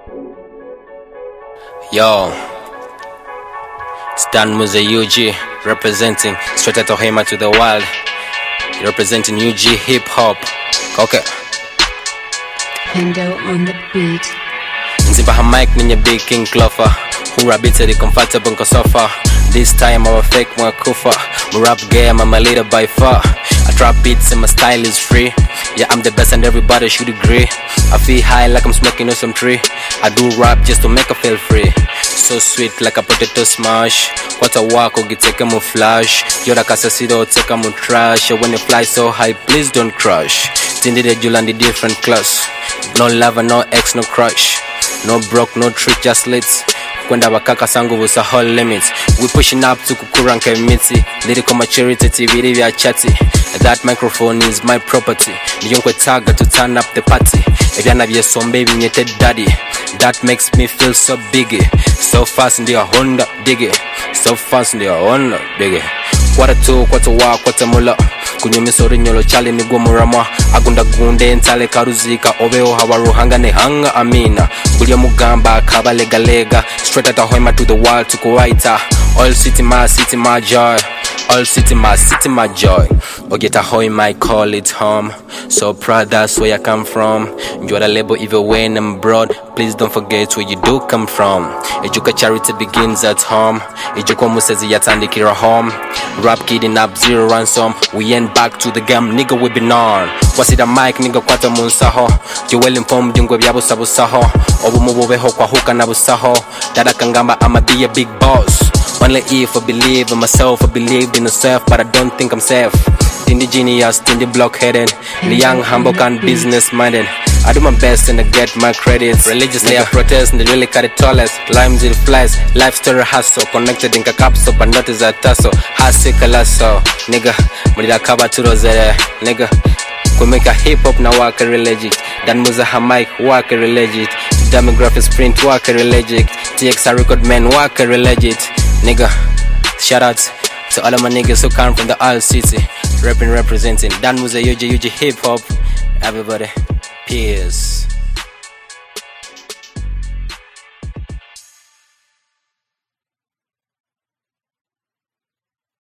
Yo, it's Dan Muze UG representing straight out of Hema to the world. Representing UG hip hop. Okay. Pendo on the beat. Nzibaha mic ninye big king clover. Who rabbits the comfortable nko sofa. This time I'm a fake mwa kufa. My rap game I'm a leader by far. I drop beats and my style is free. Yeah, I'm the best and everybody should agree. I feel high like I'm smoking on some tree. I do rap just to make her feel free. So sweet like a potato smash. What a walk or get take a mo flash. Yoda kasasido take a mo trash. When you fly so high, please don't crash. Tindi de jul and the different class. No lover, no ex, no crush. No broke, no trick, just lits. Kwenda bakaka sangu busa whole limits. We pushing up to kukuranka miti. Lyrical maturity TV vya chati. That microphone is my property. Niyonkwe taga to turn up the party. Evyana vyesombe vinyete daddy. That makes me feel so biggie. So fast ndiyo Honda diggy. So fast ndiyo Honda diggy. Kwata tu, kwata wa, kwata mula. Kunyumisori nyolo chali migwa muramwa. Agunda gunde ntale karuzika. Obeo hawaruhanga ne hanga amina. Kulia mugamba kaba lega lega. Straight out of Hema to the world to kuwaita. All city my joy. All city my joy. Ogeta Hema I call it home. So proud that's where I come from. Enjoy the label even when I'm abroad. Please don't forget where you do come from. Ejuka charity begins at home. Ejuka musezi yatandikira home. Rap kidding up zero ransom. We ain't back to the game, nigga we been on. What's it a mic nigga kwata munsaho. Joel inform jungwe byabu sabusaho. Obu mububeho kwa huka na busaho. Dada kangamba I'ma be a big boss. Only if I believe in myself, I believe in myself, but I don't think I'm safe. Tindi genius, tindi blockheaded. The young, humble, and business-minded. I do my best and I get my credits. Religiously I protest and they really cut it tallest. Limes in flies, life story hustle. Connected in capsule, but not as a tussle. Hasi kalaso, nigga. Mulida kaba turozere, nigga. We make a hip-hop na waka legit. Dan Muze mic waka legit. Demographics print waka legit. TXR record man waka legit. Nigga, shout out to all of my niggas who come from the old city. Representing Dan Muze UG hip hop. Everybody, peace.